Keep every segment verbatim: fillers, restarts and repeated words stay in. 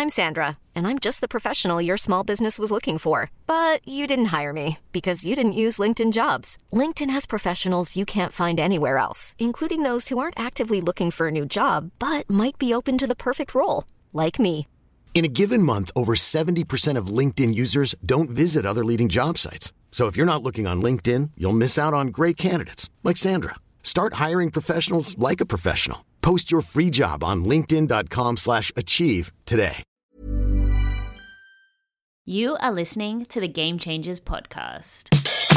I'm Sandra, and I'm just the professional your small business was looking for. But you didn't hire me because you didn't use LinkedIn Jobs. LinkedIn has professionals you can't find anywhere else, including those who aren't actively looking for a new job, but might be open to the perfect role, like me. In a given month, over seventy percent of LinkedIn users don't visit other leading job sites. So if you're not looking on LinkedIn, you'll miss out on great candidates like Sandra. Start hiring professionals like a professional. Post your free job on linkedin dot com slash achieve today. You are listening to the Game Changers podcast.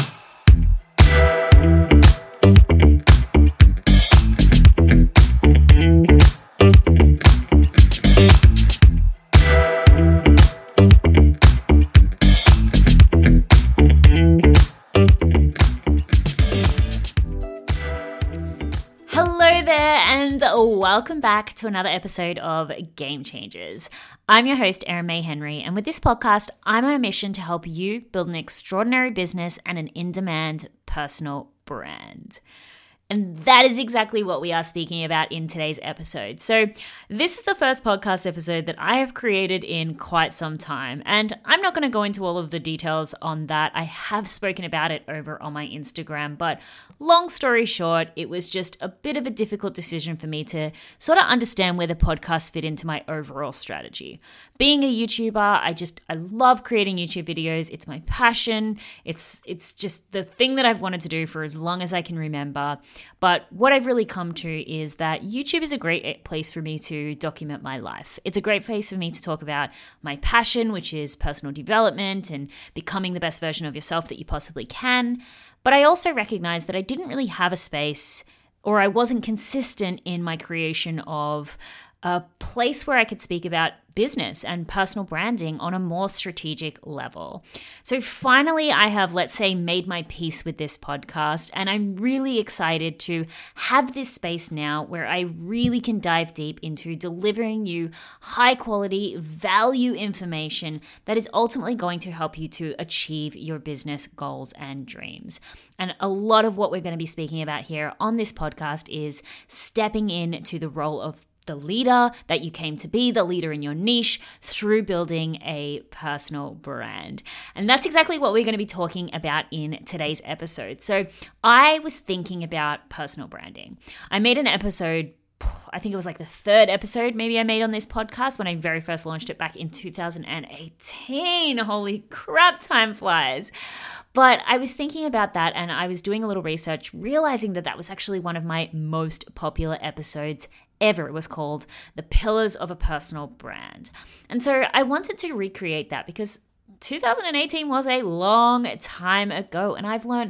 Hello there, and welcome back to another episode of Game Changers. I'm your host, Erin May Henry, and with this podcast, I'm on a mission to help you build an extraordinary business and an in-demand personal brand. And that is exactly what we are speaking about in today's episode. So this is the first podcast episode that I have created in quite some time. And I'm not going to go into all of the details on that. I have spoken about it over on my Instagram. But long story short, it was just a bit of a difficult decision for me to sort of understand where the podcast fit into my overall strategy. Being a YouTuber, I just, I love creating YouTube videos. It's my passion. It's, it's just the thing that I've wanted to do for as long as I can remember. But what I've really come to is that YouTube is a great place for me to document my life. It's a great place for me to talk about my passion, which is personal development and becoming the best version of yourself that you possibly can. But I also recognize that I didn't really have a space, or I wasn't consistent in my creation of a place where I could speak about business and personal branding on a more strategic level. So finally, I have, let's say, made my peace with this podcast, and I'm really excited to have this space now where I really can dive deep into delivering you high quality value information that is ultimately going to help you to achieve your business goals and dreams. And a lot of what we're going to be speaking about here on this podcast is stepping into the role of the leader that you came to be, the leader in your niche, through building a personal brand. And that's exactly what we're going to be talking about in today's episode. So I was thinking about personal branding. I made an episode, I think it was like the third episode maybe I made on this podcast when I very first launched it back in two thousand eighteen. Holy crap, time flies. But I was thinking about that and I was doing a little research, realizing that that was actually one of my most popular episodes ever. It was called The Pillars of a Personal Brand. And so I wanted to recreate that because two thousand eighteen was a long time ago, and I've learned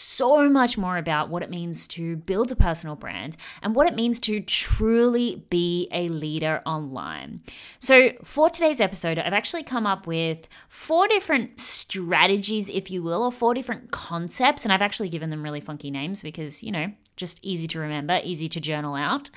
so much more about what it means to build a personal brand and what it means to truly be a leader online. So for today's episode, I've actually come up with four different strategies, if you will, or four different concepts, and I've actually given them really funky names because, you know, just easy to remember, easy to journal out.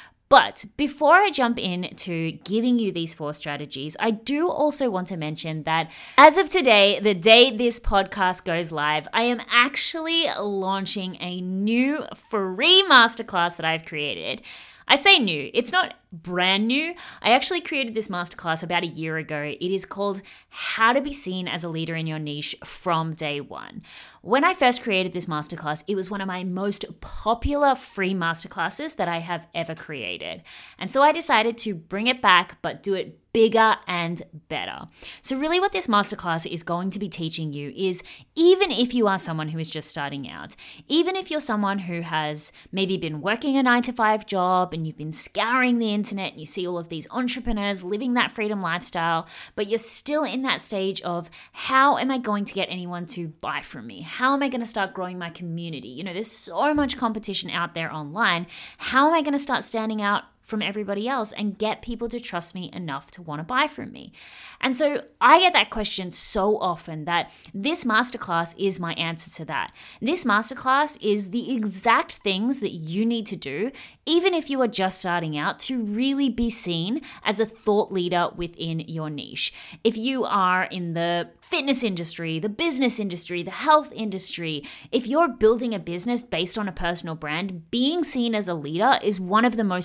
But before I jump into giving you these four strategies, I do also want to mention that as of today, the day this podcast goes live, I am actually launching a new free masterclass that I've created. I say new, it's not brand new. I actually created this masterclass about a year ago. It is called How to Be Seen as a Leader in Your Niche from Day One. When I first created this masterclass, it was one of my most popular free masterclasses that I have ever created. And so I decided to bring it back, but do it bigger and better. So really what this masterclass is going to be teaching you is, even if you are someone who is just starting out, even if you're someone who has maybe been working a nine to five job and you've been scouring the internet and you see all of these entrepreneurs living that freedom lifestyle, but you're still in that stage of, how am I going to get anyone to buy from me? How am I going to start growing my community? You know, there's so much competition out there online. How am I going to start standing out from everybody else and get people to trust me enough to want to buy from me? And so I get that question so often that this masterclass is my answer to that. This masterclass is the exact things that you need to do, even if you are just starting out, to really be seen as a thought leader within your niche. If you are in the fitness industry, the business industry, the health industry, if you're building a business based on a personal brand, being seen as a leader is one of the most important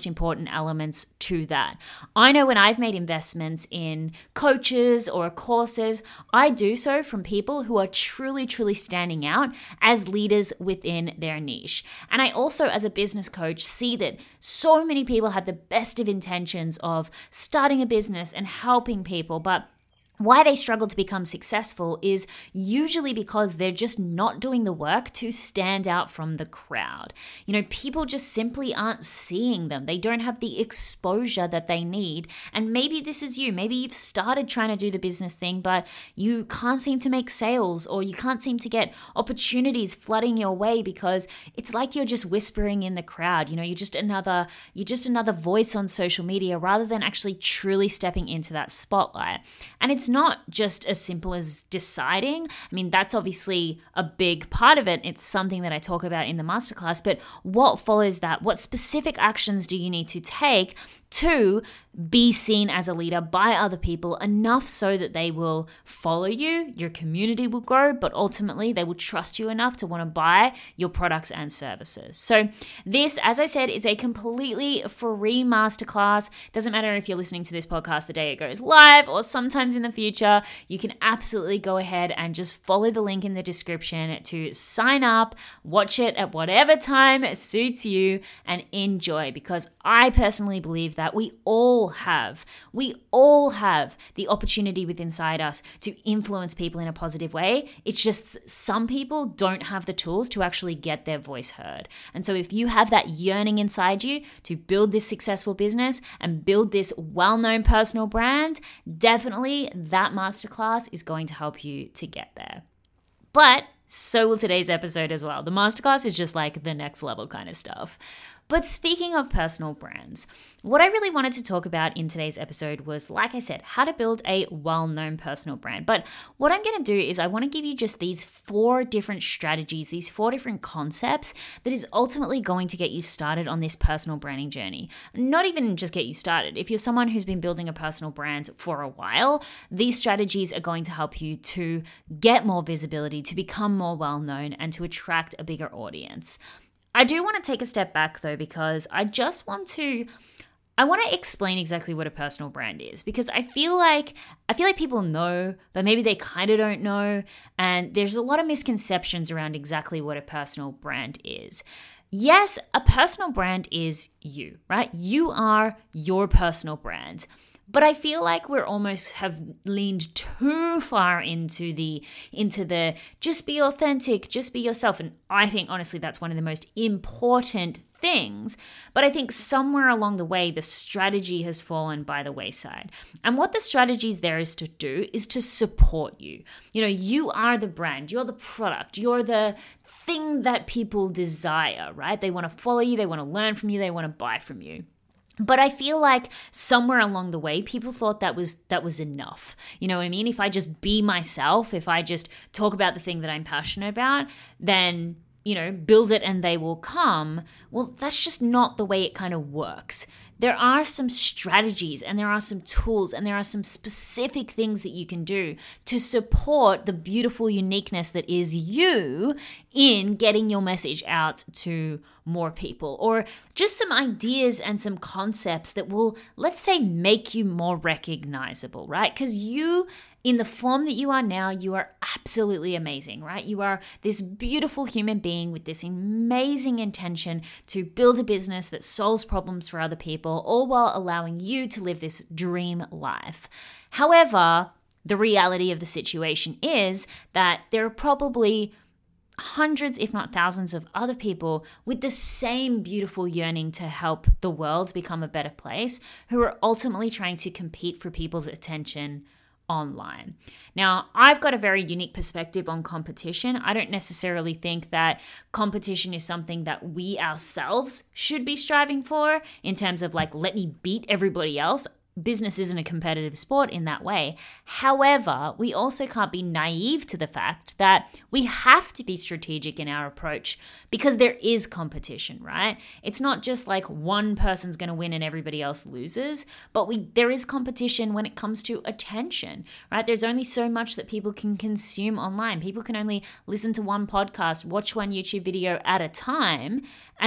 elements to that. I know when I've made investments in coaches or courses, I do so from people who are truly, truly standing out as leaders within their niche. And I also, as a business coach, see that so many people have the best of intentions of starting a business and helping people, but why they struggle to become successful is usually because they're just not doing the work to stand out from the crowd. You know, people just simply aren't seeing them. They don't have the exposure that they need. And maybe this is you. Maybe you've started trying to do the business thing, but you can't seem to make sales, or you can't seem to get opportunities flooding your way because it's like you're just whispering in the crowd. You know, you're just another, you're just another voice on social media rather than actually truly stepping into that spotlight. And it's not just as simple as deciding. I mean, that's obviously a big part of it. It's something that I talk about in the masterclass, but what follows that? What specific actions do you need to take to be seen as a leader by other people enough so that they will follow you, your community will grow, but ultimately they will trust you enough to want to buy your products and services. So this, as I said, is a completely free masterclass. Doesn't matter if you're listening to this podcast the day it goes live or sometimes in the future, you can absolutely go ahead and just follow the link in the description to sign up, watch it at whatever time suits you, and enjoy, because I personally believe that we all have, we all have the opportunity within inside us to influence people in a positive way. It's just some people don't have the tools to actually get their voice heard. And so if you have that yearning inside you to build this successful business and build this well-known personal brand, definitely that masterclass is going to help you to get there. But so will today's episode as well. The masterclass is just like the next level kind of stuff. But speaking of personal brands, what I really wanted to talk about in today's episode was, like I said, how to build a well-known personal brand. But what I'm going to do is I want to give you just these four different strategies, these four different concepts that is ultimately going to get you started on this personal branding journey. Not even just get you started. If you're someone who's been building a personal brand for a while, these strategies are going to help you to get more visibility, to become more well-known, and to attract a bigger audience. I do want to take a step back though, because I just want to I want to explain exactly what a personal brand is, because I feel like I feel like people know, but maybe they kind of don't know, and there's a lot of misconceptions around exactly what a personal brand is. Yes, a personal brand is you, right? You are your personal brand. But I feel like we're almost have leaned too far into the into the just be authentic, just be yourself. And I think honestly that's one of the most important things. But I think somewhere along the way the strategy has fallen by the wayside. And what the strategy is there is to do is to support you. You know, you are the brand, you're the product, you're the thing that people desire, right? They want to follow you, they want to learn from you, they want to buy from you. But I feel like somewhere along the way, people thought that was that was enough. You know what I mean? If I just be myself, if I just talk about the thing that I'm passionate about, then, you know, build it and they will come. Well, that's just not the way it kind of works. There are some strategies and there are some tools and there are some specific things that you can do to support the beautiful uniqueness that is you in getting your message out to more people, or just some ideas and some concepts that will, let's say, make you more recognizable, right? Because you, in the form that you are now, you are absolutely amazing, right? You are this beautiful human being with this amazing intention to build a business that solves problems for other people, all while allowing you to live this dream life. However, the reality of the situation is that there are probably hundreds, if not thousands, of other people with the same beautiful yearning to help the world become a better place, who are ultimately trying to compete for people's attention online. Now, I've got a very unique perspective on competition. I don't necessarily think that competition is something that we ourselves should be striving for in terms of like, let me beat everybody else. Business isn't a competitive sport in that way. However, we also can't be naive to the fact that we have to be strategic in our approach because there is competition, right? It's not just like one person's going to win and everybody else loses, but we there is competition when it comes to attention, right? There's only so much that people can consume online. People can only listen to one podcast, watch one YouTube video at a time, and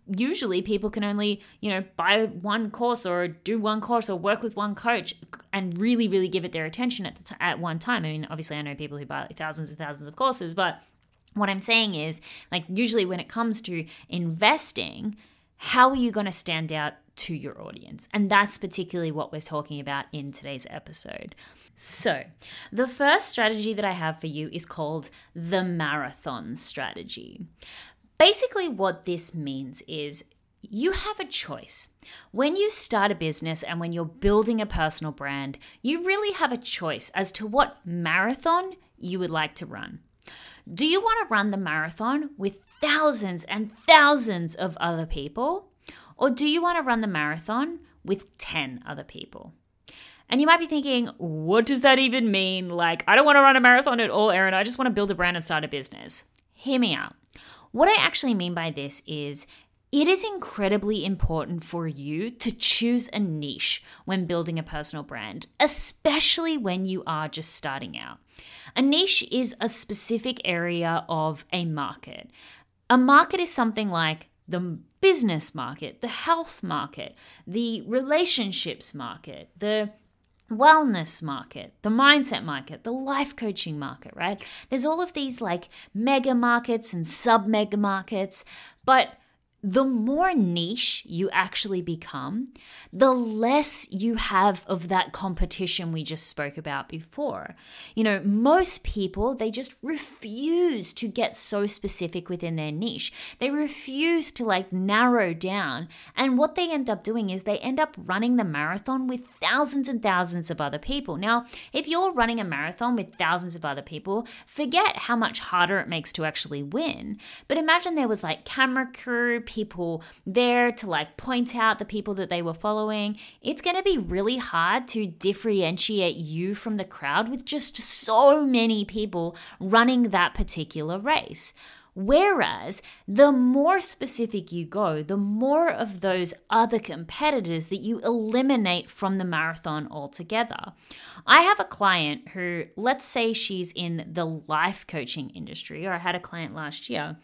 usually people can only, you know, buy one course or do one course or work with one coach and really, really give it their attention at the t- at one time. I mean, obviously I know people who buy like thousands and thousands of courses, but what I'm saying is, like, usually when it comes to investing, how are you going to stand out to your audience? And that's particularly what we're talking about in today's episode. So the first strategy that I have for you is called the marathon strategy. Basically, what this means is you have a choice. When you start a business and when you're building a personal brand, you really have a choice as to what marathon you would like to run. Do you want to run the marathon with thousands and thousands of other people? Or do you want to run the marathon with ten other people? And you might be thinking, what does that even mean? Like, I don't want to run a marathon at all, Erin. I just want to build a brand and start a business. Hear me out. What I actually mean by this is it is incredibly important for you to choose a niche when building a personal brand, especially when you are just starting out. A niche is a specific area of a market. A market is something like the business market, the health market, the relationships market, the wellness market, the mindset market, the life coaching market, right? There's all of these like mega markets and sub mega markets, but the more niche you actually become, the less you have of that competition we just spoke about before. You know, most people, they just refuse to get so specific within their niche. They refuse to like narrow down. And what they end up doing is they end up running the marathon with thousands and thousands of other people. Now, if you're running a marathon with thousands of other people, forget how much harder it makes to actually win. But imagine there was like camera crew, people there to like point out the people that they were following. It's going to be really hard to differentiate you from the crowd with just so many people running that particular race. Whereas the more specific you go, the more of those other competitors that you eliminate from the marathon altogether. I have a client who, let's say she's in the life coaching industry, or I had a client last year.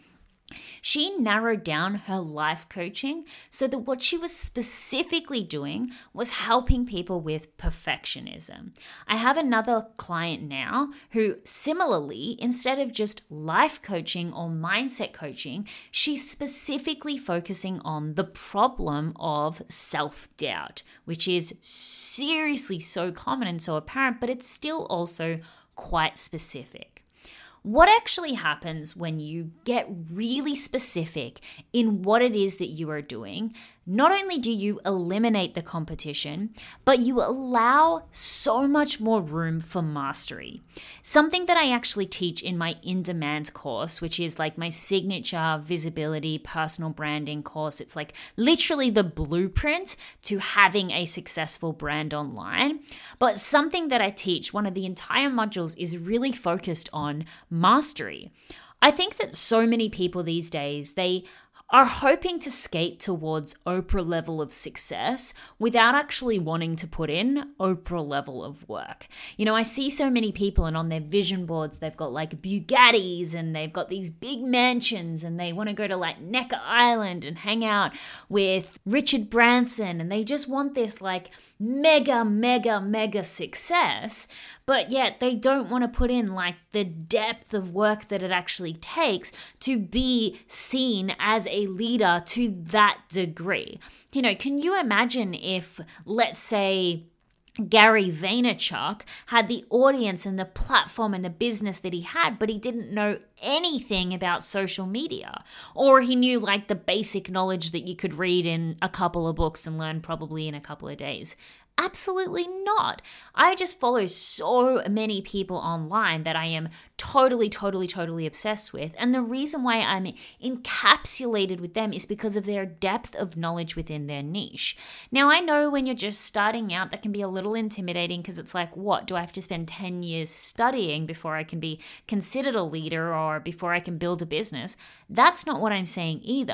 She narrowed down her life coaching so that what she was specifically doing was helping people with perfectionism. I have another client now who similarly, instead of just life coaching or mindset coaching, she's specifically focusing on the problem of self-doubt, which is seriously so common and so apparent, but it's still also quite specific. What actually happens when you get really specific in what it is that you are doing? Not only do you eliminate the competition, but you allow so much more room for mastery. Something that I actually teach in my In Demand course, which is like my signature visibility personal branding course. It's like literally the blueprint to having a successful brand online. But something that I teach, one of the entire modules, is really focused on mastery. I think that so many people these days, they are hoping to skate towards Oprah level of success without actually wanting to put in Oprah level of work. You know, I see so many people, and on their vision boards, they've got like Bugattis and they've got these big mansions and they want to go to like Necker Island and hang out with Richard Branson, and they just want this like mega, mega, mega success. But yet they don't want to put in like the depth of work that it actually takes to be seen as a leader to that degree. You know, can you imagine if, let's say, Gary Vaynerchuk had the audience and the platform and the business that he had, but he didn't know anything about social media, or he knew like the basic knowledge that you could read in a couple of books and learn probably in a couple of days? Absolutely not. I just follow so many people online that I am totally, totally, totally obsessed with. And the reason why I'm encapsulated with them is because of their depth of knowledge within their niche. Now, I know when you're just starting out, that can be a little intimidating because it's like, what? Do I have to spend ten years studying before I can be considered a leader or before I can build a business? That's not what I'm saying either.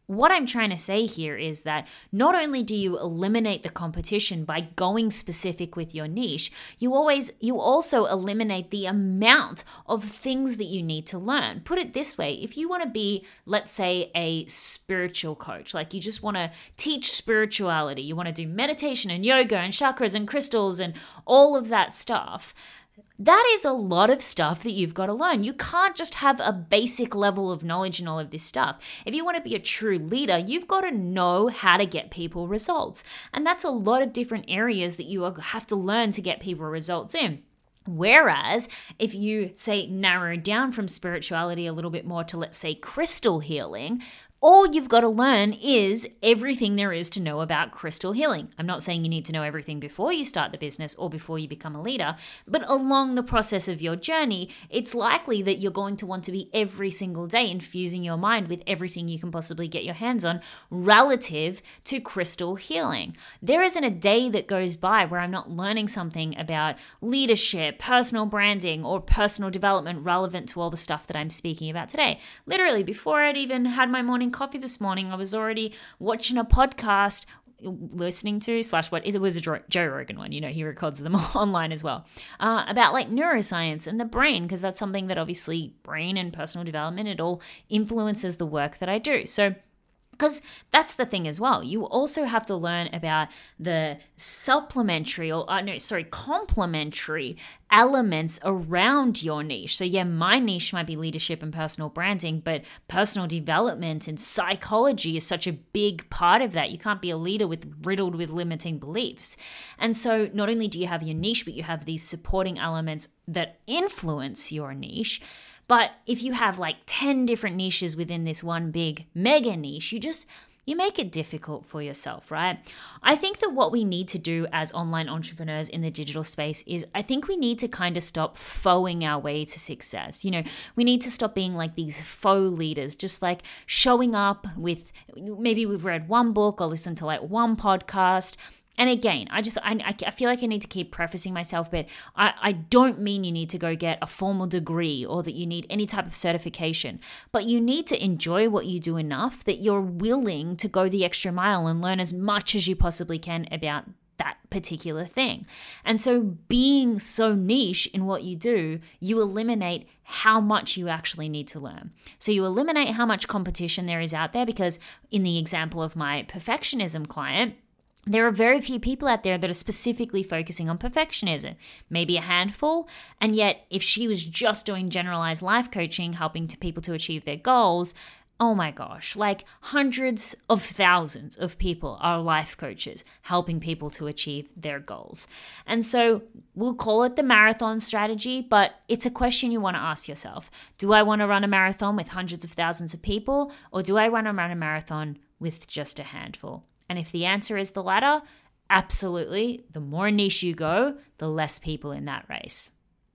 what I'm trying to say here is that not only do you eliminate the competition by going specific with your niche, you always you also eliminate the amount of things that you need to learn. Put it this way, if you want to be, let's say, a spiritual coach, like you just want to teach spirituality, you want to do meditation and yoga and chakras and crystals and all of that stuff, that is a lot of stuff that you've got to learn. You can't just have a basic level of knowledge and all of this stuff. If you want to be a true leader, you've got to know how to get people results. And that's a lot of different areas that you have to learn to get people results in. Whereas if you, say, narrow down from spirituality a little bit more to, let's say, crystal healing, all you've got to learn is everything there is to know about crystal healing. I'm not saying you need to know everything before you start the business or before you become a leader, but along the process of your journey, it's likely that you're going to want to be every single day infusing your mind with everything you can possibly get your hands on relative to crystal healing. There isn't a day that goes by where I'm not learning something about leadership, personal branding, or personal development relevant to all the stuff that I'm speaking about today. Literally, before I'd even had my morning coffee this morning, I was already watching a podcast, listening to, slash what, it was a Joe Rogan one, you know, he records them online as well, uh, about like neuroscience and the brain, because that's something that obviously brain and personal development, it all influences the work that I do. So because that's the thing as well. You also have to learn about the supplementary or, uh, no, sorry, complementary elements around your niche. So yeah, my niche might be leadership and personal branding, but personal development and psychology is such a big part of that. You can't be a leader with riddled with limiting beliefs. And so not only do you have your niche, but you have these supporting elements that influence your niche. But if you have like ten different niches within this one big mega niche, you just, you make it difficult for yourself, right? I think that what we need to do as online entrepreneurs in the digital space is I think we need to kind of stop faux-ing our way to success. You know, we need to stop being like these faux leaders, just like showing up with, maybe we've read one book or listened to like one podcast. And again, I just, I, I feel like I need to keep prefacing myself, but I, I don't mean you need to go get a formal degree or that you need any type of certification, but you need to enjoy what you do enough that you're willing to go the extra mile and learn as much as you possibly can about that particular thing. And so being so niche in what you do, you eliminate how much you actually need to learn. So you eliminate how much competition there is out there, because in the example of my perfectionism client, there are very few people out there that are specifically focusing on perfectionism, maybe a handful. And yet, if she was just doing generalized life coaching, helping to people to achieve their goals, oh my gosh, like hundreds of thousands of people are life coaches helping people to achieve their goals. And so we'll call it the marathon strategy, but it's a question you want to ask yourself. Do I want to run a marathon with hundreds of thousands of people, or do I want to run a marathon with just a handful? And if the answer is the latter, absolutely, the more niche you go, the less people in that race.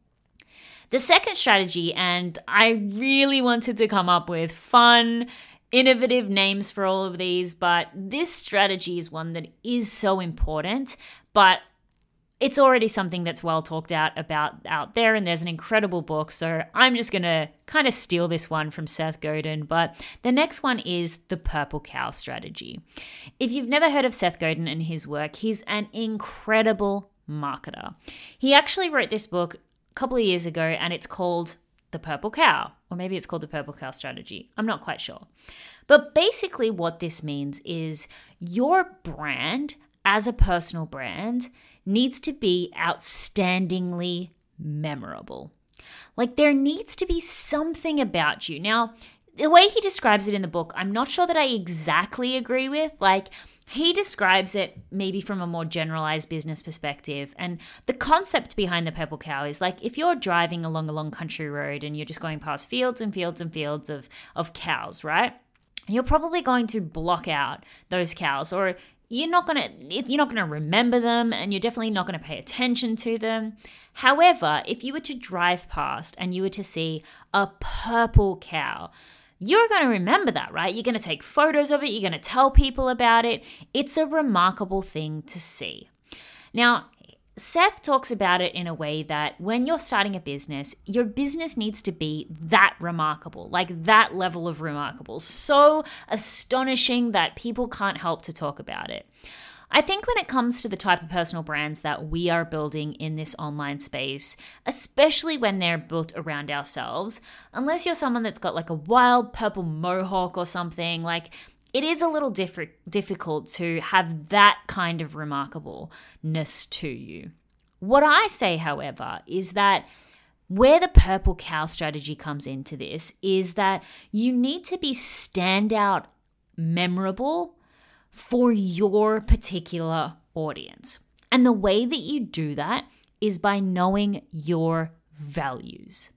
The second strategy, and I really wanted to come up with fun, innovative names for all of these, but this strategy is one that is so important, but it's already something that's well talked out about out there, and there's an incredible book, so I'm just going to kind of steal this one from Seth Godin. But the next one is the Purple Cow strategy. If you've never heard of Seth Godin and his work, he's an incredible marketer. He actually wrote this book a couple of years ago, and it's called The Purple Cow, or maybe it's called the Purple Cow strategy. I'm not quite sure. But basically what this means is your brand as a personal brand needs to be outstandingly memorable. Like there needs to be something about you. Now, the way he describes it in the book, I'm not sure that I exactly agree with. Like he describes it maybe from a more generalized business perspective. And the concept behind the Purple Cow is like if you're driving along a long country road and you're just going past fields and fields and fields of, of cows, right? You're probably going to block out those cows, or You're not gonna you're not gonna remember them, and you're definitely not gonna pay attention to them. However, if you were to drive past and you were to see a purple cow, you're gonna remember that, right? You're gonna take photos of it. You're gonna tell people about it. It's a remarkable thing to see. Now, Seth talks about it in a way that when you're starting a business, your business needs to be that remarkable, like that level of remarkable, so astonishing that people can't help to talk about it. I think when it comes to the type of personal brands that we are building in this online space, especially when they're built around ourselves, unless you're someone that's got like a wild purple mohawk or something, like it is a little diff- difficult to have that kind of remarkableness to you. What I say, however, is that where the purple cow strategy comes into this is that you need to be standout memorable for your particular audience. And the way that you do that is by knowing your values.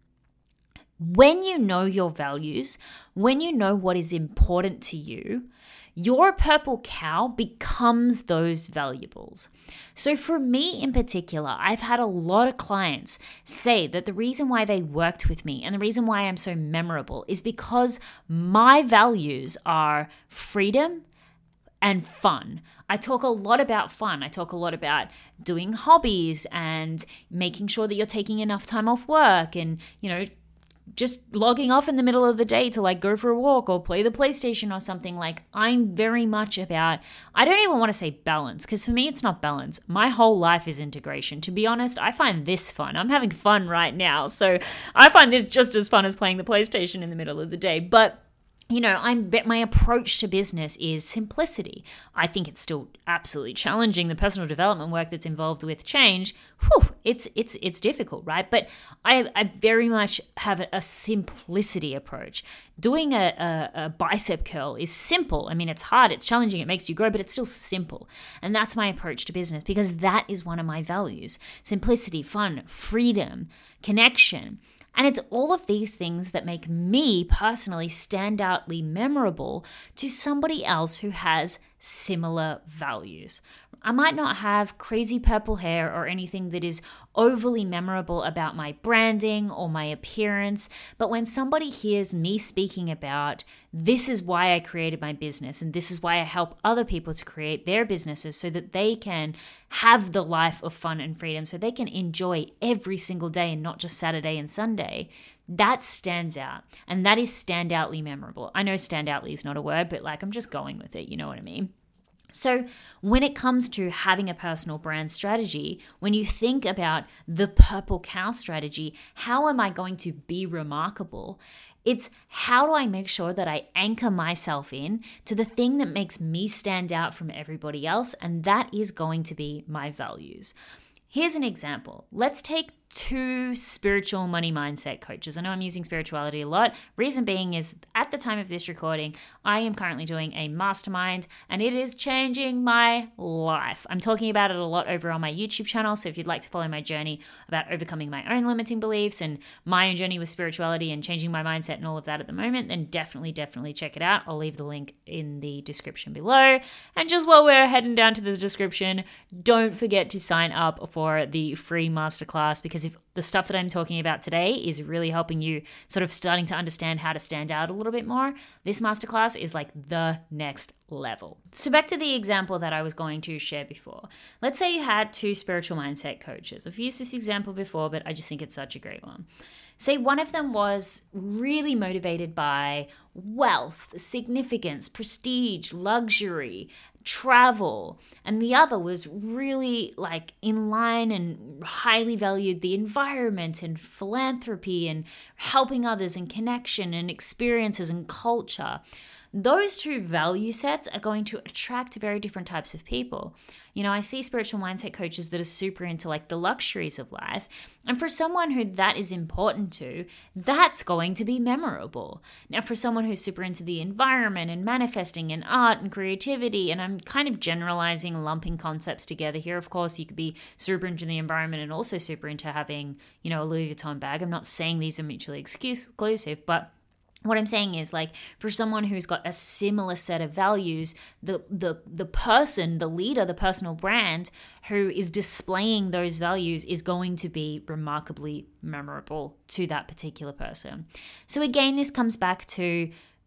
When you know your values, when you know what is important to you, your purple cow becomes those valuables. So for me in particular, I've had a lot of clients say that the reason why they worked with me and the reason why I'm so memorable is because my values are freedom and fun. I talk a lot about fun. I talk a lot about doing hobbies and making sure that you're taking enough time off work and, you know, just logging off in the middle of the day to like go for a walk or play the PlayStation or something. Like I'm very much about, I don't even want to say balance, because for me it's not balance. My whole life is integration. To be honest, I find this fun. I'm having fun right now. So I find this just as fun as playing the PlayStation in the middle of the day. But you know, I'm my approach to business is simplicity. I think it's still absolutely challenging. The personal development work that's involved with change, whew, it's it's it's difficult, right? But I, I very much have a simplicity approach. Doing a, a, a bicep curl is simple. I mean, it's hard, it's challenging, it makes you grow, but it's still simple. And that's my approach to business because that is one of my values. Simplicity, fun, freedom, connection. And it's all of these things that make me personally standoutly memorable to somebody else who has similar values. I might not have crazy purple hair or anything that is overly memorable about my branding or my appearance, but when somebody hears me speaking about this is why I created my business and this is why I help other people to create their businesses so that they can have the life of fun and freedom, so they can enjoy every single day and not just Saturday and Sunday, that stands out. And that is standoutly memorable. I know standoutly is not a word, but like I'm just going with it, you know what I mean? So when it comes to having a personal brand strategy, when you think about the purple cow strategy, how am I going to be remarkable? It's how do I make sure that I anchor myself in to the thing that makes me stand out from everybody else, and that is going to be my values. Here's an example. Let's take two spiritual money mindset coaches. I know I'm using spirituality a lot. Reason being is at the time of this recording, I am currently doing a mastermind and it is changing my life. I'm talking about it a lot over on my YouTube channel. So if you'd like to follow my journey about overcoming my own limiting beliefs and my own journey with spirituality and changing my mindset and all of that at the moment, then definitely, definitely check it out. I'll leave the link in the description below. And just while we're heading down to the description, don't forget to sign up for the free masterclass, because if the stuff that I'm talking about today is really helping you sort of starting to understand how to stand out a little bit more, this masterclass is like the next level. So back to the example that I was going to share before. Let's say you had two spiritual mindset coaches. I've used this example before, but I just think it's such a great one. Say one of them was really motivated by wealth, significance, prestige, luxury, travel, and the other was really like in line and highly valued the environment and philanthropy and helping others and connection and experiences and culture. Those two value sets are going to attract very different types of people. You know, I see spiritual mindset coaches that are super into like the luxuries of life. And for someone who that is important to, that's going to be memorable. Now, for someone who's super into the environment and manifesting and art and creativity, and I'm kind of generalizing, lumping concepts together here. Of course, you could be super into the environment and also super into having, you know, a Louis Vuitton bag. I'm not saying these are mutually exclusive, but what I'm saying is, like, for someone who's got a similar set of values, the the the person, the leader, the personal brand who is displaying those values is going to be remarkably memorable to that particular person. So again, this comes back to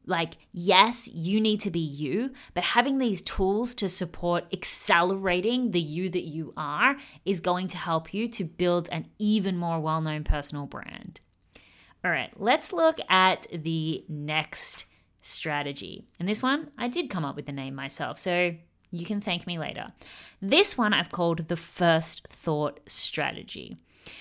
Like, yes, you need to be you, but having these tools to support accelerating the you that you are is going to help you to build an even more well-known personal brand. All right, let's look at the next strategy. And this one, I did come up with the name myself, so you can thank me later. This one I've called the first thought strategy.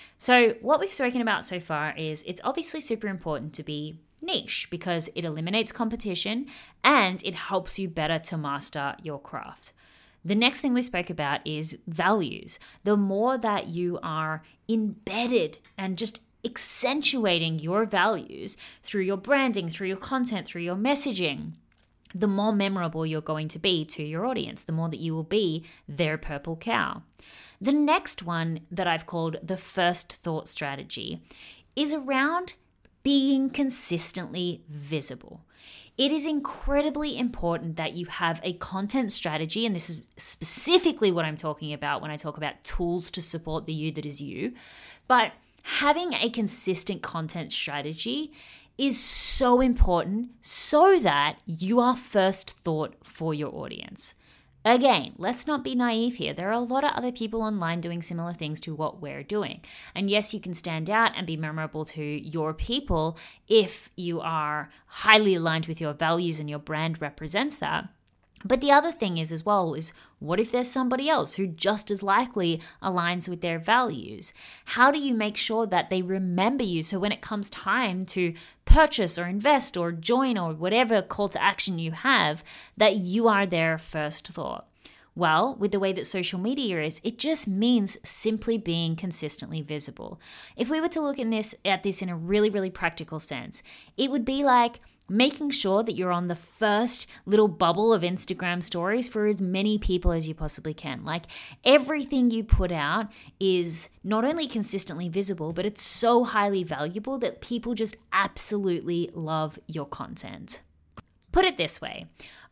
So what we've spoken about so far is it's obviously super important to be niche because it eliminates competition and it helps you better to master your craft. The next thing we spoke about is values. The more that you are embedded and just accentuating your values through your branding, through your content, through your messaging, the more memorable you're going to be to your audience, the more that you will be their purple cow. The next one that I've called the first thought strategy is around being consistently visible. It is incredibly important that you have a content strategy, and this is specifically what I'm talking about when I talk about tools to support the you that is you. But having a consistent content strategy is so important so that you are first thought for your audience. Again, let's not be naive here. There are a lot of other people online doing similar things to what we're doing. And yes, you can stand out and be memorable to your people if you are highly aligned with your values and your brand represents that. But the other thing is as well is what if there's somebody else who just as likely aligns with their values? How do you make sure that they remember you so when it comes time to purchase or invest or join or whatever call to action you have, that you are their first thought? Well, with the way that social media is, it just means simply being consistently visible. If we were to look at this, at this in a really, really practical sense, it would be like making sure that you're on the first little bubble of Instagram stories for as many people as you possibly can. Like everything you put out is not only consistently visible, but it's so highly valuable that people just absolutely love your content. Put it this way.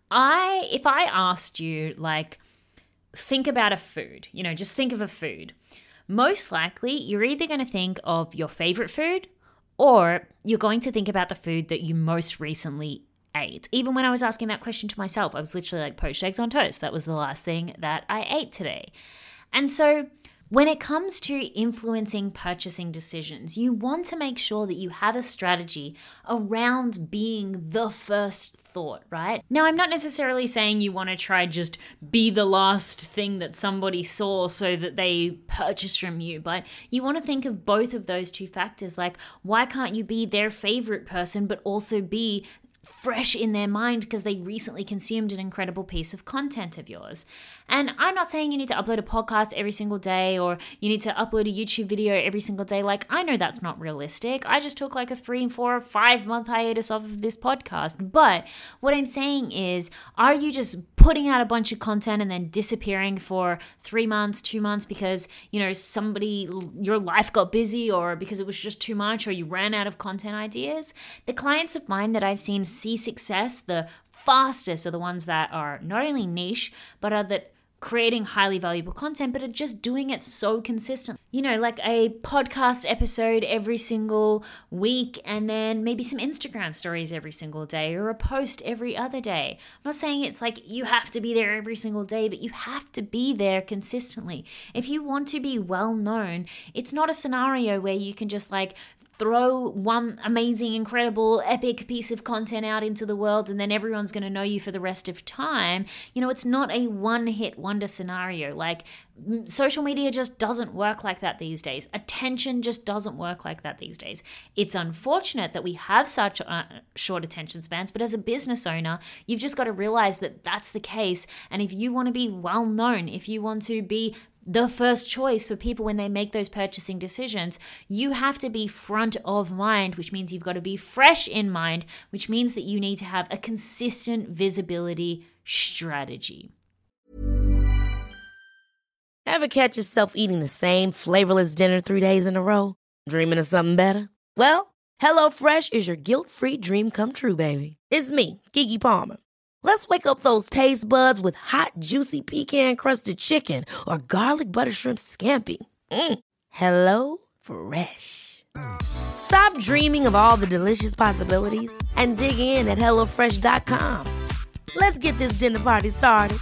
I, if I asked you, like, think about a food, you know, just think of a food. Most likely, you're either going to think of your favorite food or you're going to think about the food that you most recently ate. Even when I was asking that question to myself, I was literally like, poached eggs on toast. That was the last thing that I ate today. And so when it comes to influencing purchasing decisions, you want to make sure that you have a strategy around being the first thought, right? Now, I'm not necessarily saying you want to try just be the last thing that somebody saw so that they purchase from you, but you want to think of both of those two factors. Like, why can't you be their favorite person, but also be fresh in their mind because they recently consumed an incredible piece of content of yours? And I'm not saying you need to upload a podcast every single day or you need to upload a YouTube video every single day. Like, I know that's not realistic. I just took like a three, four, five month hiatus off of this podcast. But what I'm saying is, are you just putting out a bunch of content and then disappearing for three months, two months because, you know, somebody, your life got busy or because it was just too much or you ran out of content ideas? The clients of mine that I've seen see success the fastest are the ones that are not only niche, but are that creating highly valuable content, but are just doing it so consistent. You know, like a podcast episode every single week and then maybe some Instagram stories every single day or a post every other day. I'm not saying it's like you have to be there every single day, but you have to be there consistently. If you want to be well known, it's not a scenario where you can just like throw one amazing, incredible, epic piece of content out into the world and then everyone's going to know you for the rest of time. You know, it's not a one-hit wonder scenario. Like, social media just doesn't work like that these days. Attention just doesn't work like that these days. It's unfortunate that we have such uh, short attention spans, but as a business owner, you've just got to realize that that's the case. And if you want to be well known, if you want to be the first choice for people when they make those purchasing decisions, you have to be front of mind, which means you've got to be fresh in mind, which means that you need to have a consistent visibility strategy. Ever catch yourself eating the same flavorless dinner three days in a row? Dreaming of something better? Well, HelloFresh is your guilt-free dream come true, baby. It's me, Keke Palmer. Let's wake up those taste buds with hot, juicy pecan-crusted chicken or garlic butter shrimp scampi. Mm. Hello Fresh. Stop dreaming of all the delicious possibilities and dig in at hello fresh dot com. Let's get this dinner party started.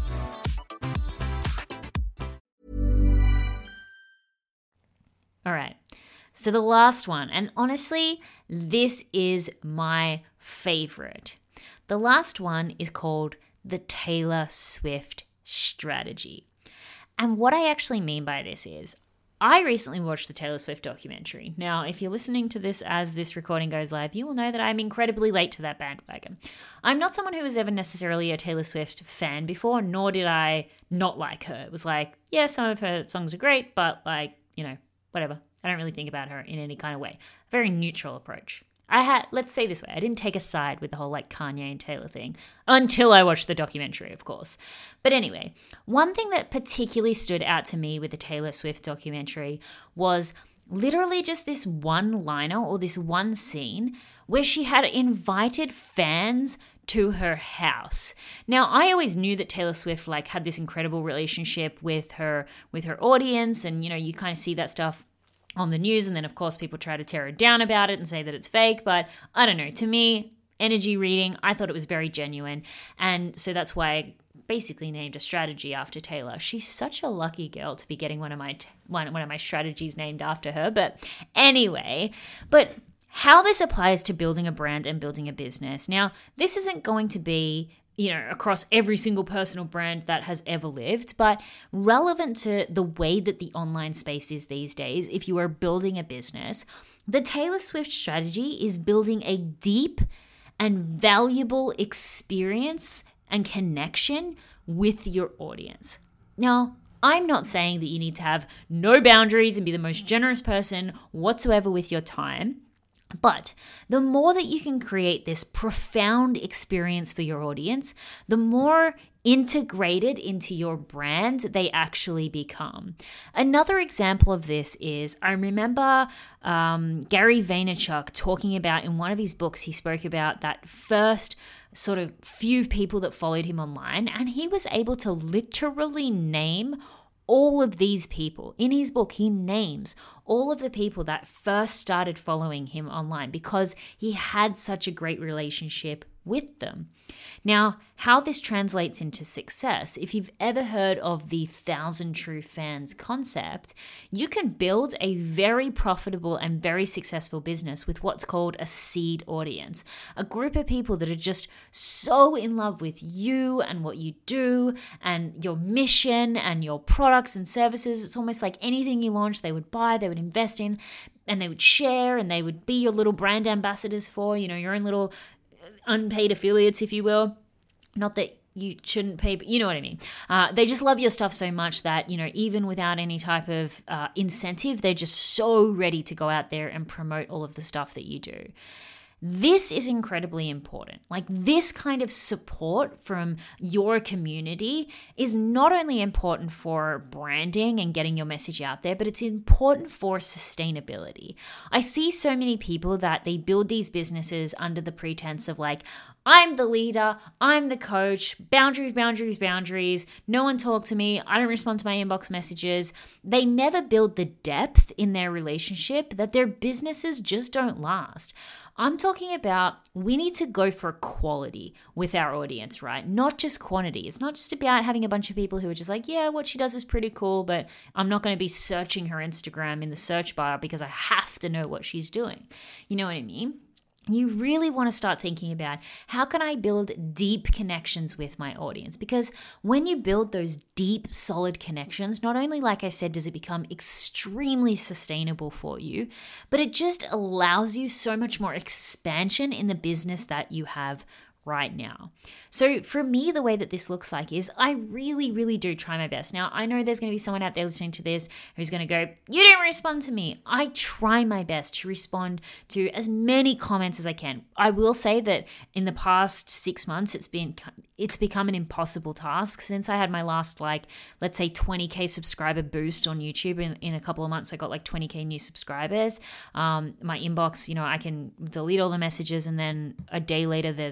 All right. So the last one, and honestly, this is my favorite. The last one is called the Taylor Swift strategy. And what I actually mean by this is, I recently watched the Taylor Swift documentary. Now, if you're listening to this as this recording goes live, you will know that I'm incredibly late to that bandwagon. I'm not someone who was ever necessarily a Taylor Swift fan before, nor did I not like her. It was like, yeah, some of her songs are great, but like, you know, whatever. I don't really think about her in any kind of way. A very neutral approach. I had, let's say this way, I didn't take a side with the whole like Kanye and Taylor thing until I watched the documentary, of course. But anyway, one thing that particularly stood out to me with the Taylor Swift documentary was literally just this one liner or this one scene where she had invited fans to her house. Now, I always knew that Taylor Swift like had this incredible relationship with her with her audience, and you know, you kind of see that stuff on the news, and then of course people try to tear her down about it and say that it's fake, but I don't know, to me, energy reading, I thought it was very genuine, and so that's why I basically named a strategy after Taylor. She's such a lucky girl to be getting one of my t- one, one of my strategies named after her. But anyway, but how this applies to building a brand and building a business. Now, this isn't going to be, you know, across every single personal brand that has ever lived, but relevant to the way that the online space is these days, if you are building a business, the Taylor Swift strategy is building a deep and valuable experience and connection with your audience. Now, I'm not saying that you need to have no boundaries and be the most generous person whatsoever with your time. But the more that you can create this profound experience for your audience, the more integrated into your brand they actually become. Another example of this is, I remember um, Gary Vaynerchuk talking about in one of his books, he spoke about that first sort of few people that followed him online, and he was able to literally name all of these people. In his book, he names all of the people that first started following him online because he had such a great relationship with them. Now, how this translates into success, if you've ever heard of the thousand true fans concept, you can build a very profitable and very successful business with what's called a seed audience, a group of people that are just so in love with you and what you do and your mission and your products and services. It's almost like anything you launch, they would buy, they would invest in, and they would share, and they would be your little brand ambassadors for, you know, your own little unpaid affiliates, if you will. Not that you shouldn't pay, but you know what I mean. Uh, they just love your stuff so much that, you know, even without any type of uh, incentive, they're just so ready to go out there and promote all of the stuff that you do. This is incredibly important. Like, this kind of support from your community is not only important for branding and getting your message out there, but it's important for sustainability. I see so many people that they build these businesses under the pretense of like, I'm the leader, I'm the coach, boundaries, boundaries, boundaries, no one talk to me, I don't respond to my inbox messages. They never build the depth in their relationship that their businesses just don't last. I'm talking about we need to go for quality with our audience, right? Not just quantity. It's not just about having a bunch of people who are just like, yeah, what she does is pretty cool, but I'm not going to be searching her Instagram in the search bar because I have to know what she's doing. You know what I mean? You really want to start thinking about, how can I build deep connections with my audience? Because when you build those deep, solid connections, not only, like I said, does it become extremely sustainable for you, but it just allows you so much more expansion in the business that you have right now. So for me, the way that this looks like is I really, really do try my best. Now, I know there's going to be someone out there listening to this who's going to go, you didn't respond to me. I try my best to respond to as many comments as I can. I will say that in the past six months, it's been it's become an impossible task since I had my last, like, let's say twenty K subscriber boost on YouTube. In, in a couple of months, I got like twenty K new subscribers. Um, my inbox, you know, I can delete all the messages, and then a day later, there's it's at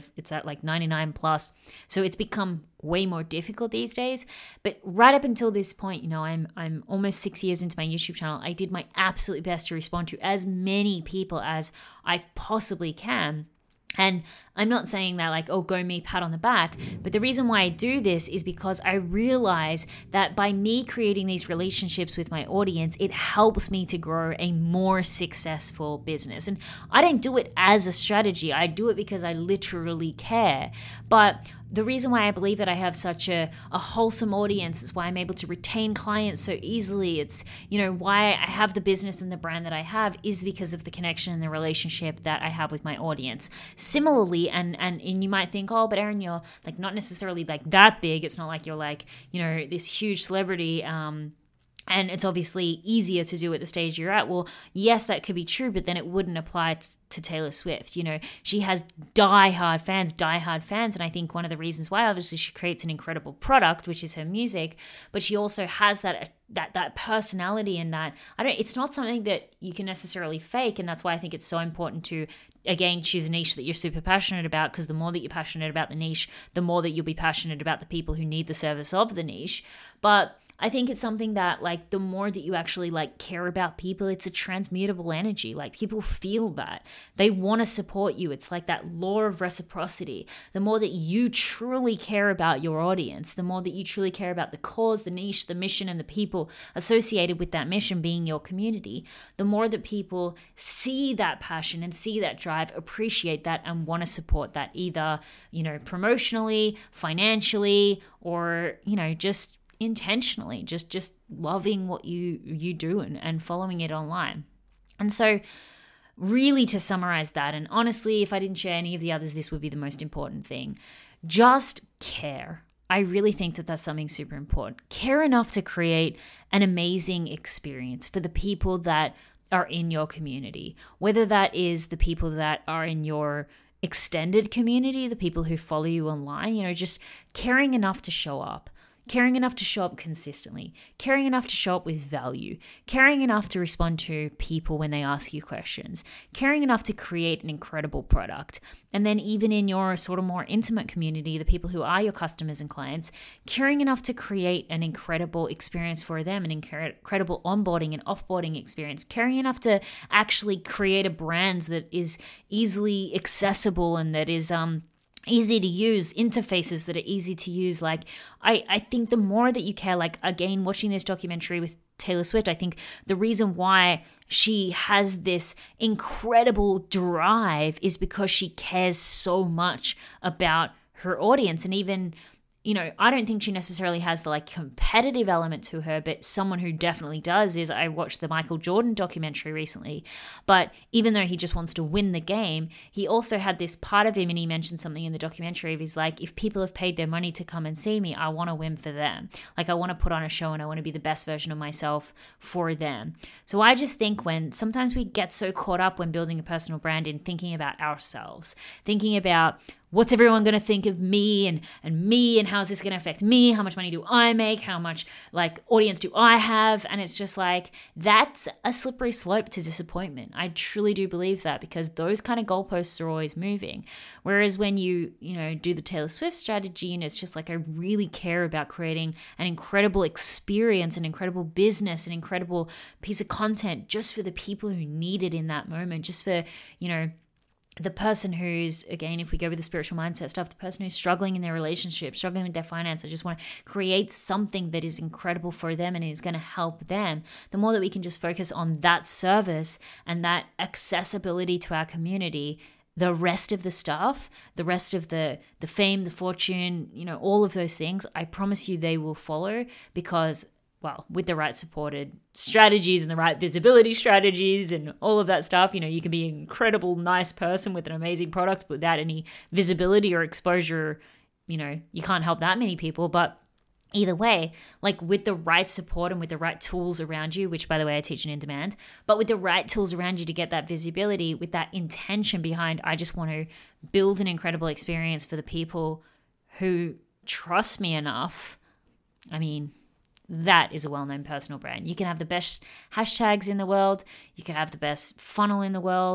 at like ninety-nine plus. So it's become way more difficult these days. But right up until this point, you know, I'm I'm almost six years into my YouTube channel. I did my absolute best to respond to as many people as I possibly can. And I'm not saying that like, oh, go me, pat on the back. But the reason why I do this is because I realize that by me creating these relationships with my audience, it helps me to grow a more successful business. And I don't do it as a strategy. I do it because I literally care. But the reason why I believe that I have such a, a wholesome audience is why I'm able to retain clients so easily. It's, you know, why I have the business and the brand that I have is because of the connection and the relationship that I have with my audience. Similarly, and, and, and you might think, oh, but Erin, you're like not necessarily like that big. It's not like you're like, you know, this huge celebrity, um, and it's obviously easier to do at the stage you're at. Well, yes, that could be true, but then it wouldn't apply t- to Taylor Swift. You know, she has die-hard fans, die-hard fans. And I think one of the reasons why, obviously, she creates an incredible product, which is her music, but she also has that that that personality and that, I don't, it's not something that you can necessarily fake. And that's why I think it's so important to, again, choose a niche that you're super passionate about, because the more that you're passionate about the niche, the more that you'll be passionate about the people who need the service of the niche. But I think it's something that, like, the more that you actually, like, care about people, it's a transmutable energy. Like, people feel that. They want to support you. It's like that law of reciprocity. The more that you truly care about your audience, the more that you truly care about the cause, the niche, the mission, and the people associated with that mission being your community, the more that people see that passion and see that drive, appreciate that, and want to support that, either, you know, promotionally, financially, or, you know, just intentionally, just just loving what you you do and, and following it online. And so really, to summarize that, and honestly, if I didn't share any of the others, this would be the most important thing. Just care. I really think that that's something super important. Care enough to create an amazing experience for the people that are in your community, whether that is the people that are in your extended community, the people who follow you online, you know, just caring enough to show up. Caring enough to show up consistently, caring enough to show up with value, caring enough to respond to people when they ask you questions, caring enough to create an incredible product. And then even in your sort of more intimate community, the people who are your customers and clients, caring enough to create an incredible experience for them, an incredible onboarding and offboarding experience, caring enough to actually create a brand that is easily accessible and that is, um, easy to use, interfaces that are easy to use. Like, I, I think the more that you care, like, again, watching this documentary with Taylor Swift, I think the reason why she has this incredible drive is because she cares so much about her audience. And even, you know, I don't think she necessarily has the like competitive element to her, but someone who definitely does is, I watched the Michael Jordan documentary recently, but even though he just wants to win the game, he also had this part of him, and he mentioned something in the documentary of, he's like, if people have paid their money to come and see me, I want to win for them. Like, I want to put on a show and I want to be the best version of myself for them. So I just think when sometimes we get so caught up when building a personal brand in thinking about ourselves, thinking about what's everyone going to think of me and, and me and how is this going to affect me? How much money do I make? How much like audience do I have? And it's just like, that's a slippery slope to disappointment. I truly do believe that, because those kind of goalposts are always moving. Whereas when you, you know, do the Taylor Swift strategy, and it's just like, I really care about creating an incredible experience, an incredible business, an incredible piece of content just for the people who need it in that moment, just for, you know, the person who's, again, if we go with the spiritual mindset stuff, the person who's struggling in their relationship, struggling with their finance, I just want to create something that is incredible for them and is going to help them. The more that we can just focus on that service and that accessibility to our community, the rest of the stuff, the rest of the the fame, the fortune, you know, all of those things, I promise you they will follow, because, well, with the right supported strategies and the right visibility strategies and all of that stuff, you know, you can be an incredible, nice person with an amazing product, but without any visibility or exposure, you know, you can't help that many people. But either way, like, with the right support and with the right tools around you, which, by the way, I teach in In Demand, but with the right tools around you to get that visibility, with that intention behind, I just want to build an incredible experience for the people who trust me enough. I mean, that is a well-known personal brand. You can have the best hashtags in the world, you can have the best funnel in the world,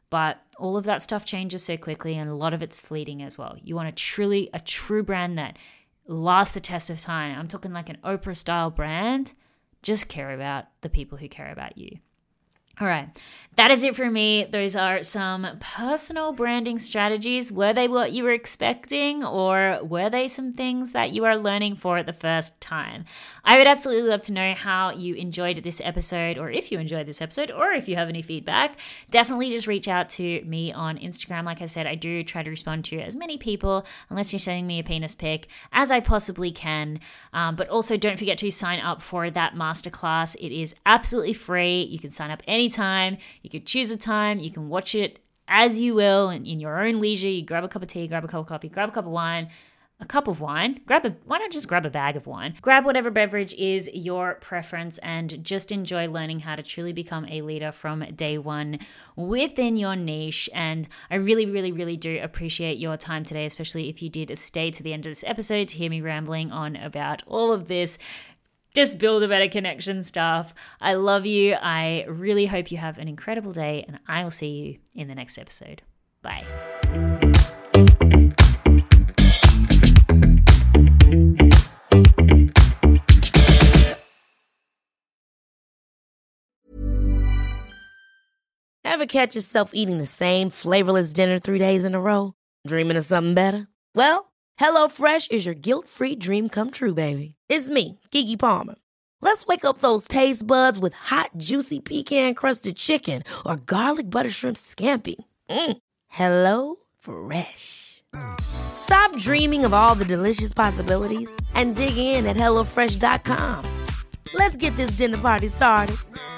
But all of that stuff changes so quickly, and a lot of it's fleeting as well. You want a truly, a true brand that lasts the test of time. I'm talking like an Oprah style brand. Just care about the people who care about you. All right, that is it for me. Those are some personal branding strategies. Were they what you were expecting, or were they some things that you are learning for the first time? I would absolutely love to know how you enjoyed this episode, or if you enjoyed this episode, or if you have any feedback. Definitely just reach out to me on Instagram. Like I said, I do try to respond to as many people, unless you're sending me a penis pic, as I possibly can. Um, but also don't forget to sign up for that masterclass. It is absolutely free. You can sign up any time. You could choose a time. You can watch it as you will in, in your own leisure. You grab a cup of tea, grab a cup of coffee, grab a cup of wine, a cup of wine. Grab a, why not just grab a bag of wine? Grab whatever beverage is your preference and just enjoy learning how to truly become a leader from day one within your niche. And I really, really, really do appreciate your time today, especially if you did stay to the end of this episode to hear me rambling on about all of this just build a better connection stuff. I love you. I really hope you have an incredible day, and I will see you in the next episode. Bye. Ever catch yourself eating the same flavorless dinner three days in a row? Dreaming of something better? Well, HelloFresh is your guilt-free dream come true, baby. It's me, Keke Palmer. Let's wake up those taste buds with hot, juicy pecan-crusted chicken or garlic butter shrimp scampi. Mm. Hello Fresh. Stop dreaming of all the delicious possibilities and dig in at hello fresh dot com. Let's get this dinner party started.